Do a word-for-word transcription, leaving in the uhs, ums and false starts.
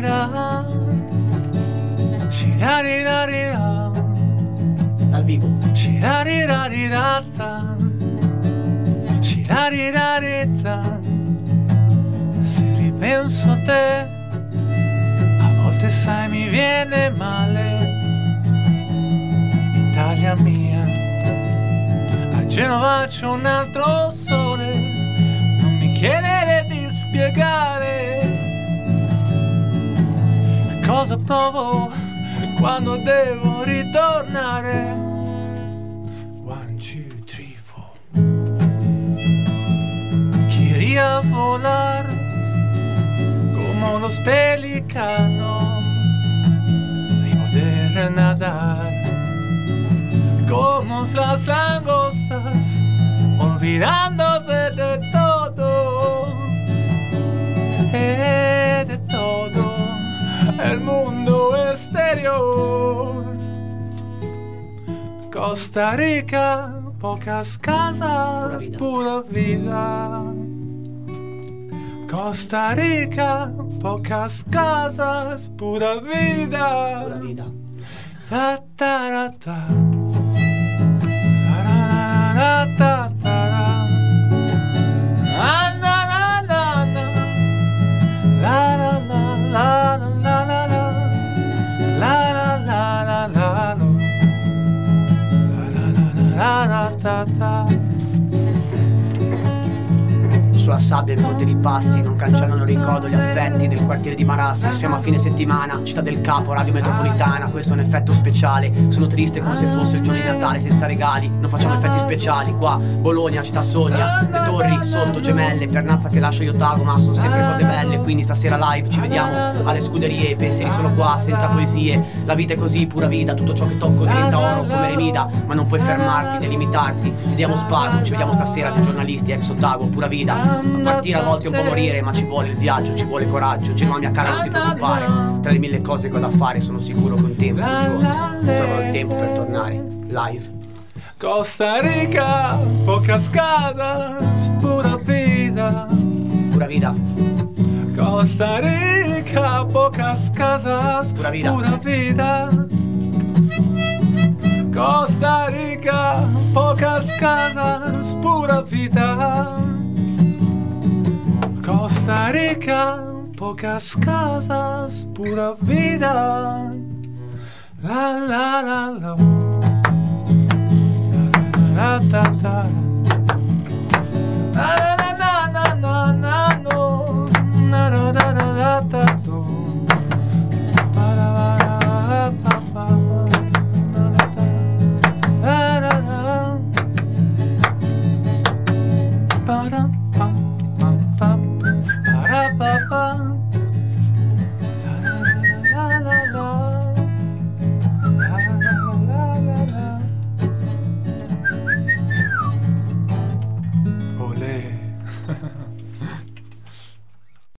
Shirarirarira, shirarirarira, dal vivo. Shirarirarira, shirarirarira. Se ripenso a te, a volte sai mi viene male. Italia mia, a Genova c'è un altro sole. Non mi chiedere di spiegare cosa provo quando devo ritornare. One, two, three, four. Quería volar como los pelicanos y poder nadar como las langostas, olvidándose de todo, eh, de todo el mundo exterior. Costa Rica, pocas casas, pura vida. Costa Rica, pocas casas, pura vida. Pura vida. Ta ta ta ta. Ta ta ta. Na na na na na. La la la la la la la la. La la la la la la. La la la la la ta ta. Sulla sabbia i ponti ripassi non cancellano il ricordo, gli affetti del quartiere di Marassi. Siamo a fine settimana, città del capo, radio metropolitana. Questo è un effetto speciale. Sono triste come se fosse il giorno di Natale senza regali. Non facciamo effetti speciali qua. Bologna, città sogna, le torri sotto gemelle, Pernazza che lascia Iotago, ma sono sempre cose belle. Quindi stasera live ci vediamo alle scuderie, pensieri solo qua, senza poesie. La vita è così, pura vita, tutto ciò che tocco diventa oro come Remida. Ma non puoi fermarti né limitarti. Diamo sparo, ci vediamo stasera dei giornalisti, ex Otago, pura vita. A partire a volte è un po' morire, ma ci vuole il viaggio, ci vuole coraggio. Genova mia cara, non ti preoccupare. Tra le mille cose che ho da fare sono sicuro che un tempo, un giorno troverò il tempo per tornare live. Costa Rica, pocas casas, pura vida. Pura vida. Costa Rica, pocas casas, pura vida. Pura vida. Costa Rica, pocas casas, pura vida. Costa Rica, pocas casas, pura vida. La la la la. La ta ta.